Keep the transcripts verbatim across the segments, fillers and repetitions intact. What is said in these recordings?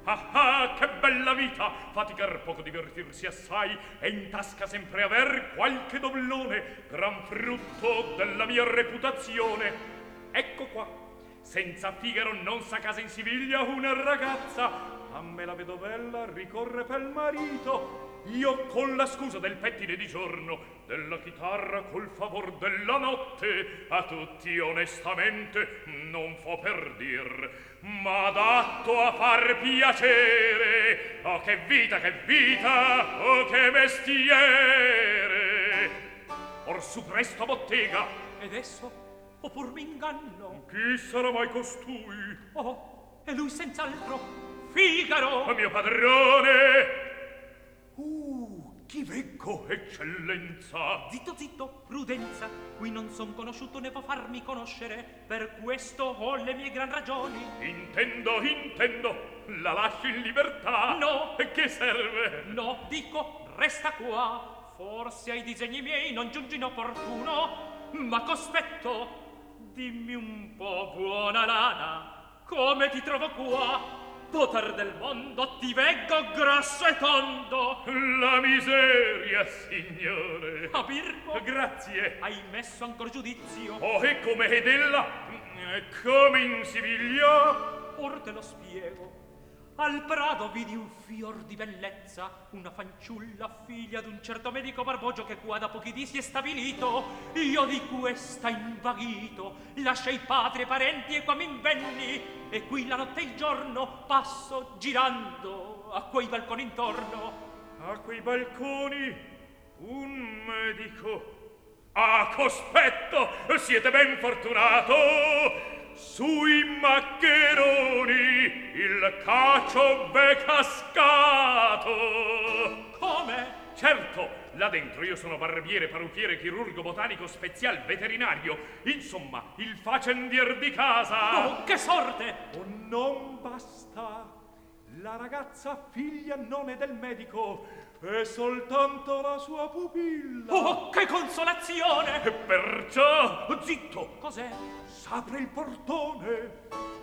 Ah ah, che bella vita! Faticar poco, divertirsi assai, e in tasca sempre aver qualche doblone, gran frutto della mia reputazione. Ecco qua, senza Figaro non sa casa in Siviglia una ragazza, a me la vedo bella, ricorre pel marito. Io con la scusa del pettine di giorno, della chitarra col favor della notte, a tutti onestamente non fo per dir, ma adatto a far piacere. Oh che vita, che vita, oh che mestiere! Or su presto bottega. Ed esso, o pur m'inganno? Chi sarà mai costui? Oh, e lui senz'altro, Figaro! Oh mio padrone! Uh, chi vecco, eccellenza! Zitto, zitto, prudenza, qui non son conosciuto né può farmi conoscere, per questo ho le mie gran ragioni. Intendo, intendo, la lascio in libertà. No! E che serve? No, dico, resta qua, forse ai disegni miei non giungi inopportuno, ma cospetto, dimmi un po', buona lana, come ti trovo qua? Poter del mondo ti veggo grosso e tondo. La miseria, signore. A Birbo? Grazie. Hai messo ancor giudizio? Oh, e come ed ella? Come in Siviglia? Or te lo spiego. Al Prado vidi un fior di bellezza, una fanciulla figlia d'un certo medico barbogio che qua da pochi dì si è stabilito. Io di questa invaghito lasciai padri e parenti e qua m'invenni, e qui la notte e il giorno passo girando a quei balconi intorno. A quei balconi un medico. Ah, cospetto, siete ben fortunato. Sui maccheroni il cacio v'è cascato. Come? Certo, là dentro io sono barbiere, parrucchiere, chirurgo, botanico, spezial, veterinario, insomma, il facendier di casa. Oh, che sorte! Oh, non basta. La ragazza figlia non è del medico, è soltanto la sua pupilla. Oh, che consolazione! E perciò, zitto! Cos'è? S'apre il portone.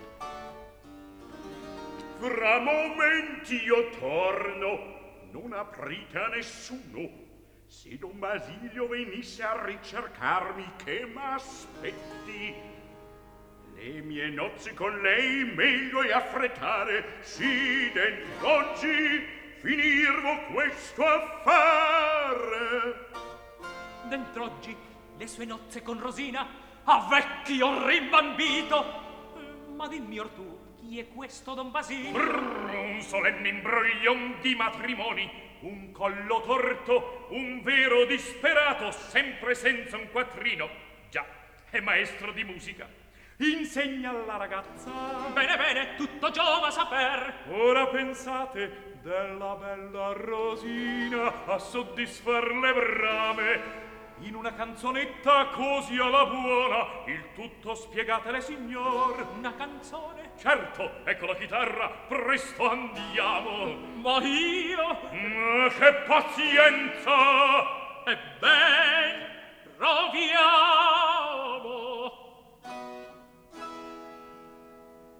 Fra momenti io torno. Non aprite a nessuno. Se Don Basilio venisse a ricercarmi, che m'aspetti? Le mie nozze con lei meglio è affrettare, sì, d'oggi finirvo questo affare. Dentr'oggi le sue nozze con Rosina a vecchio rimbambito. Ma dimmi or tu, chi è questo Don Basilio? Brrr, un solenne imbroglion di matrimoni, un collo torto, un vero disperato, sempre senza un quattrino. Già, è maestro di musica. Insegna alla ragazza. Bene, bene, tutto giova saper. Ora pensate della bella Rosina a soddisfar le brame in una canzonetta così alla buona. Il tutto spiegatele, signor. Una canzone? Certo, ecco la chitarra, presto andiamo. Ma io? Ma che pazienza! E ben proviamo.